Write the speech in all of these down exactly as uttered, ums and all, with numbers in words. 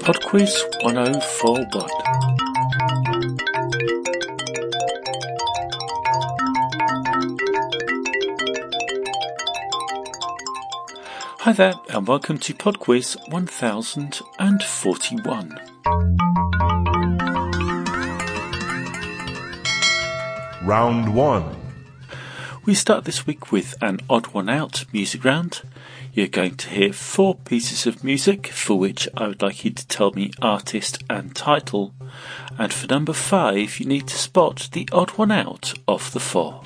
PodQuiz ten forty-one. Hi there, and welcome to PodQuiz ten forty-one. Round one. We start this week with an odd one out music round. You're going to hear four pieces of music for which I would like you to tell me artist and title. And for number five, you need to spot the odd one out of the four.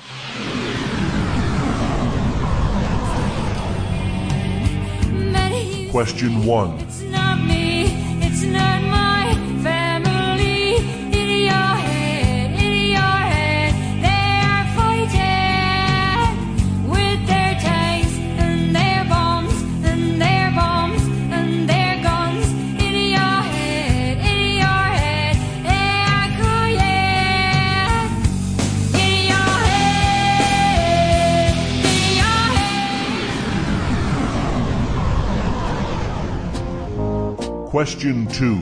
Question one. It's not me, it's not my family. In your head, in your head, they are fighting with their tanks and their bombs and their bombs and their guns. In your head, in your head, they are crying. In your head, in your head. Question two.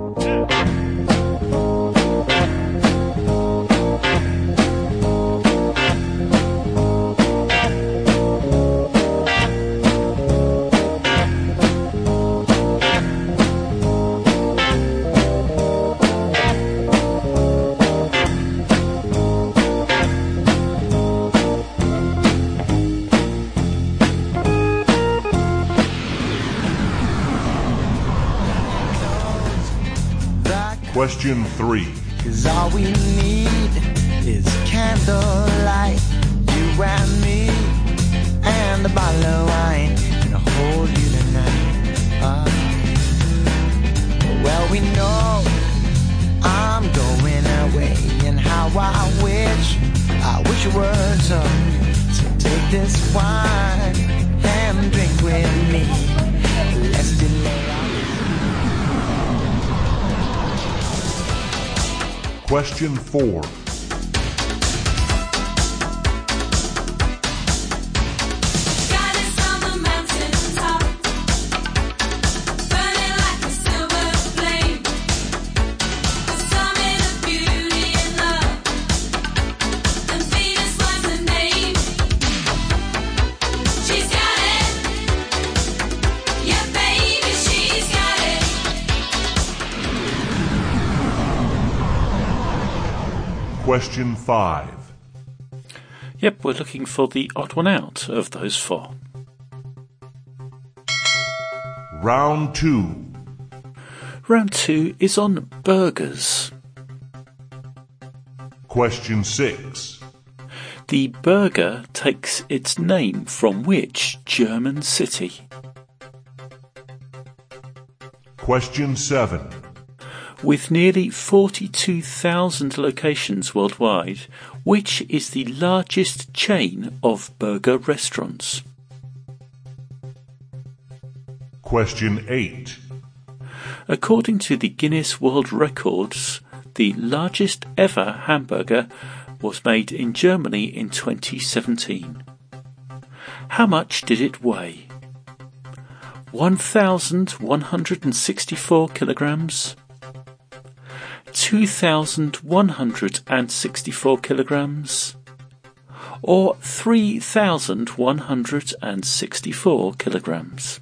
Question three. 'Cause all we need is candlelight, you and me, and a bottle of wine, and I'll hold you tonight. Uh, well, we know I'm going away, and how I wish, I wish it were so. So take this wine and drink with me. Let's delay our Question four. God is on the mountain top, burning like a silver flame. The summit of beauty and love, and Venus was the name. She's got it, yeah, baby, she's got it. Question five. Yep, we're looking for the odd one out of those four. Round two. Round two is on burgers. Question six. The burger takes its name from which German city? Question seven. With nearly forty-two thousand locations worldwide, which is the largest chain of burger restaurants? Question eight. According to the Guinness World Records, the largest ever hamburger was made in Germany in twenty seventeen. How much did it weigh? one thousand one hundred sixty-four kilograms? two thousand one hundred sixty-four kilograms, or three thousand one hundred sixty-four kilograms.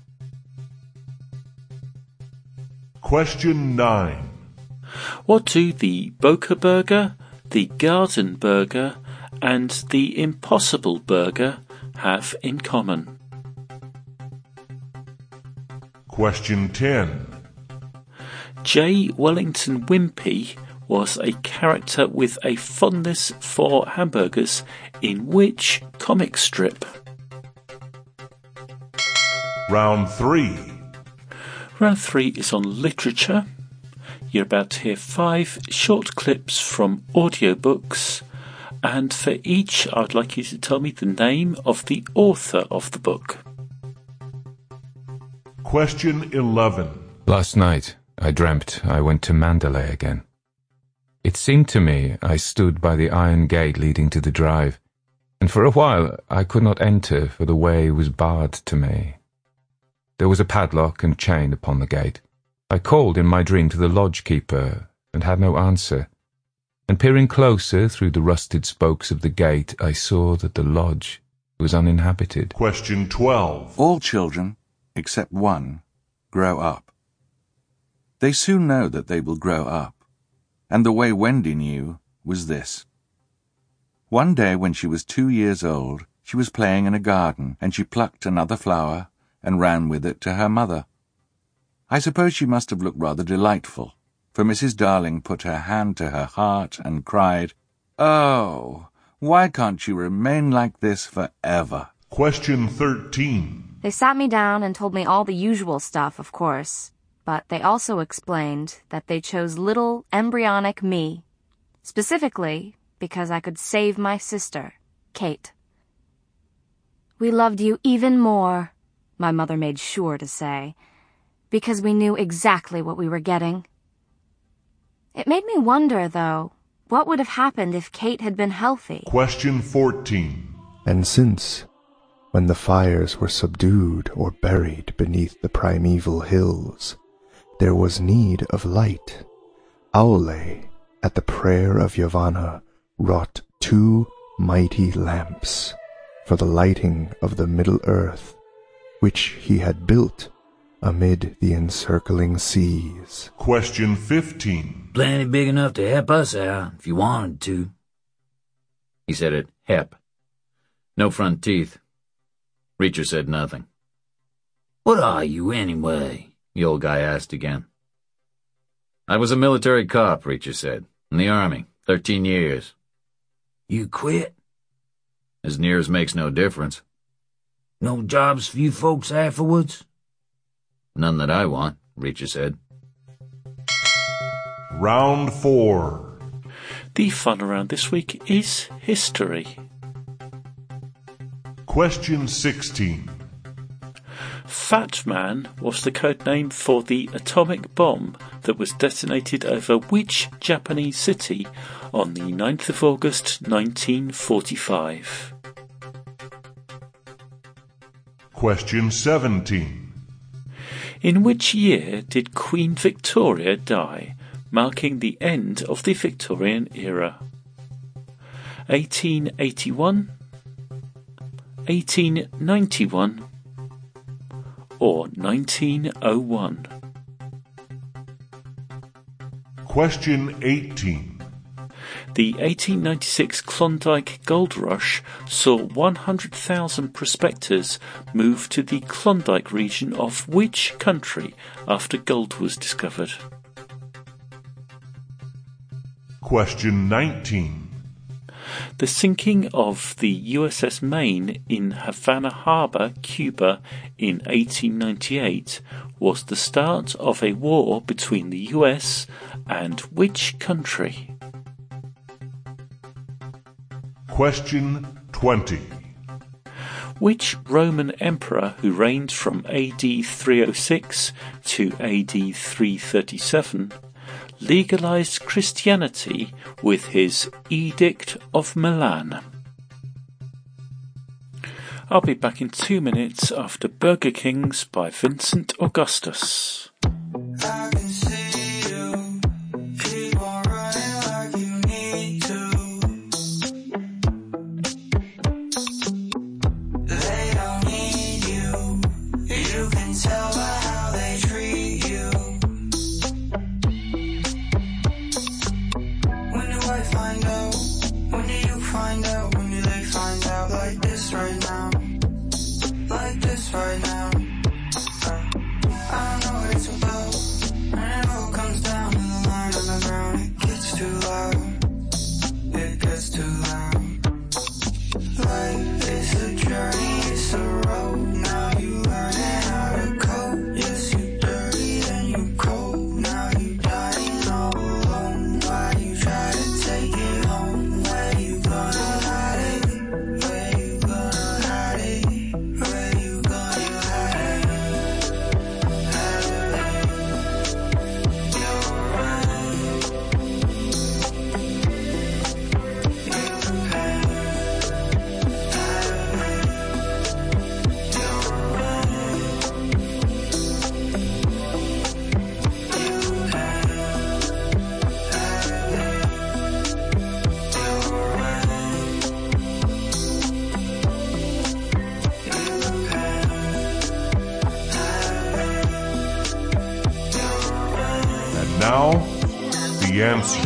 Question nine. What do the Boca Burger, the Garden Burger, and the Impossible Burger have in common? Question ten. J. Wellington Wimpy was a character with a fondness for hamburgers in which comic strip? Round three. Round three is on literature. You're about to hear five short clips from audiobooks, and for each I'd like you to tell me the name of the author of the book. Question eleven. Last night, I dreamt I went to Mandalay again. It seemed to me I stood by the iron gate leading to the drive, and for a while I could not enter, for the way was barred to me. There was a padlock and chain upon the gate. I called in my dream to the lodge-keeper and had no answer, and peering closer through the rusted spokes of the gate, I saw that the lodge was uninhabited. Question twelve. All children, except one, grow up. They soon know that they will grow up, and the way Wendy knew was this. One day when she was two years old, she was playing in a garden, and she plucked another flower and ran with it to her mother. I suppose she must have looked rather delightful, for Missus Darling put her hand to her heart and cried, "Oh, why can't you remain like this forever?" Question thirteen. They sat me down and told me all the usual stuff, of course, but they also explained that they chose little embryonic me, specifically because I could save my sister, Kate. "We loved you even more," my mother made sure to say, because we knew exactly what we were getting. It made me wonder, though, what would have happened if Kate had been healthy? Question fourteen. And since, when the fires were subdued or buried beneath the primeval hills, there was need of light, Aule, at the prayer of Yavanna, wrought two mighty lamps for the lighting of the middle earth, which he had built amid the encircling seas. Question fifteen. Plenty big enough to help us out, if you wanted to. He said it, hep. No front teeth. Reacher said nothing. "What are you, anyway?" the old guy asked again. "I was a military cop," Reacher said. "In the Army. Thirteen years. "You quit?" "As near as makes no difference." "No jobs for you folks afterwards?" "None that I want," Reacher said. Round four. The fun around this week is history. Question sixteen. Fat Man was the code name for the atomic bomb that was detonated over which Japanese city on the ninth of August nineteen forty-five? Question seventeen. In which year did Queen Victoria die, marking the end of the Victorian era? eighteen eighty-one, eighteen ninety-one, or nineteen oh one? Question eighteen. The eighteen ninety-six Klondike Gold Rush saw one hundred thousand prospectors move to the Klondike region of which country after gold was discovered? Question nineteen. The sinking of the U S S Maine in Havana Harbor, Cuba in eighteen ninety-eight was the start of a war between the U S and which country? Question twenty. Which Roman emperor who reigned from A D three oh six to A D three thirty-seven legalized Christianity with his Edict of Milan? I'll be back in two minutes after Burger Kings by Vincent Augustus. I can see you, keep on running like you need to. They don't need you, you can tell by how they treat you. When do I find out? When do you find out? When do they find out? Like this right now, like this right now. I don't know what it's about. When it all comes down to the line on the ground, it gets too loud. It gets too loud. Life is a journey, it's a road. Now you learning how to cope. Yes, you dirty, then you cold. Now you dying all alone. Why you try to take it home? Where you gonna hide it? Where you gonna hide it? Where you gonna hide it? now, the answer.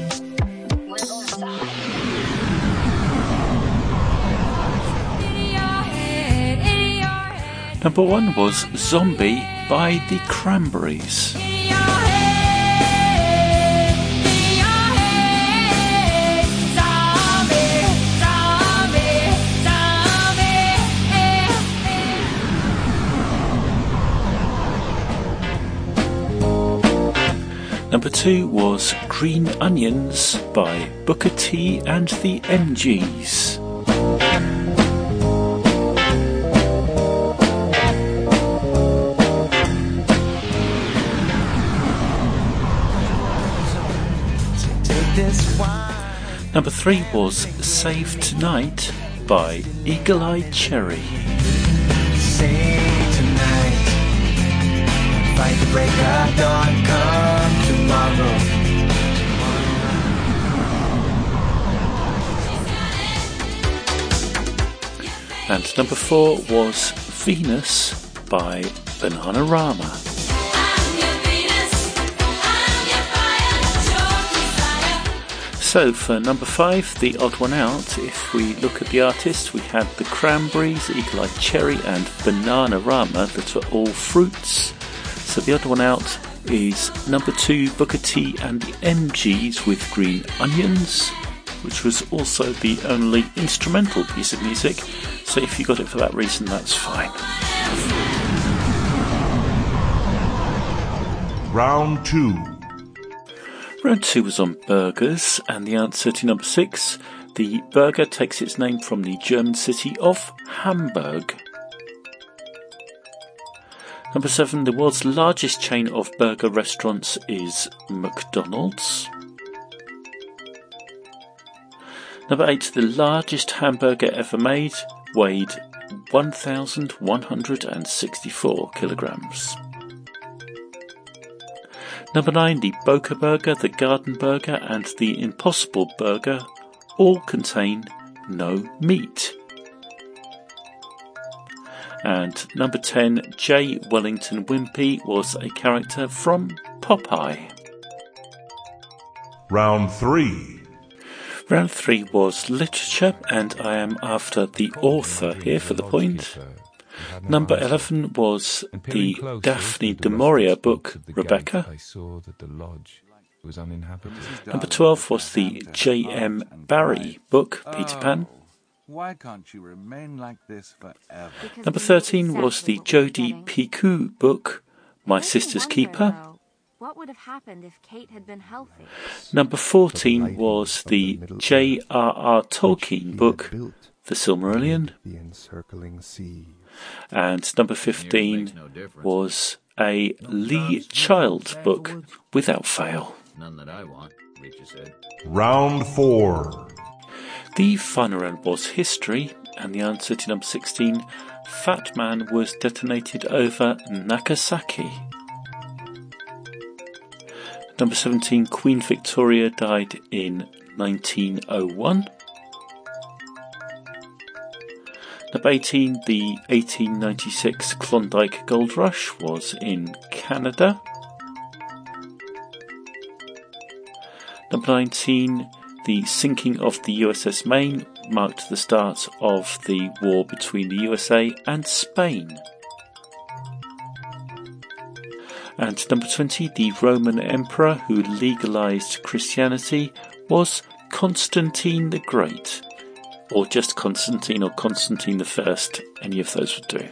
Number one was Zombie by the Cranberries. Number two was Green Onions by Booker T and the M Gs. Number three was Save Tonight by Eagle Eye Cherry. Save tonight, fight the break of dawn, come tomorrow. And number four was Venus by Bananarama. So for number five, the odd one out, if we look at the artists, we had the Cranberries, Eagle Eye Cherry and Bananarama, that are all fruits. So the odd one out is number two, Booker T and the M Gs with Green Onions, which was also the only instrumental piece of music. So if you got it for that reason, that's fine. Round two. Round two was on burgers, and the answer to number six, the burger takes its name from the German city of Hamburg. Number seven, the world's largest chain of burger restaurants is McDonald's. Number eight, the largest hamburger ever made weighed one thousand one hundred sixty-four kilograms. Number nine, the Boca Burger, the Garden Burger and the Impossible Burger all contain no meat. And number ten, J. Wellington Wimpy was a character from Popeye. Round three. Round three was literature, and I am after the author here for the point. Number eleven was the Daphne du Maurier book, Rebecca. Number twelve was the J M Barrie book, Peter Pan. Why can't you remain like this forever? Number thirteen was the Jodi Picoult book, My Sister's Keeper. What would have happened if Kate had been healthy? Number fourteen was the J R R Tolkien book, The Silmarillion. And number fifteen was a Lee Child book, Without Fail. None that I want, Reacher said. Round four. The final round was history, and the answer to number sixteen, Fat Man was detonated over Nagasaki. Number seventeen, Queen Victoria died in nineteen oh one. Number eighteen, the eighteen ninety-six Klondike Gold Rush was in Canada. Number nineteen, the sinking of the U S S Maine marked the start of the war between the U S A and Spain. And number twenty, the Roman emperor who legalized Christianity was Constantine the Great. Or just Constantine or Constantine the First, any of those would do.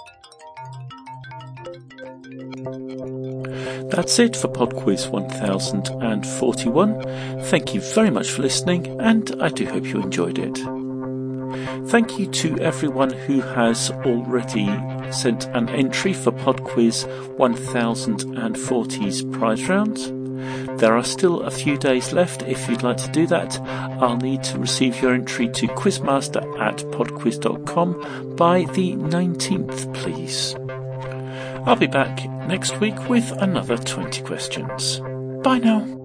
That's it for PodQuiz one thousand forty-one. Thank you very much for listening, and I do hope you enjoyed it. Thank you to everyone who has already sent an entry for PodQuiz one thousand forty's prize round. There are still a few days left. If you'd like to do that, I'll need to receive your entry to quizmaster at podquiz dot com by the nineteenth, please. I'll be back next week with another twenty questions. Bye now.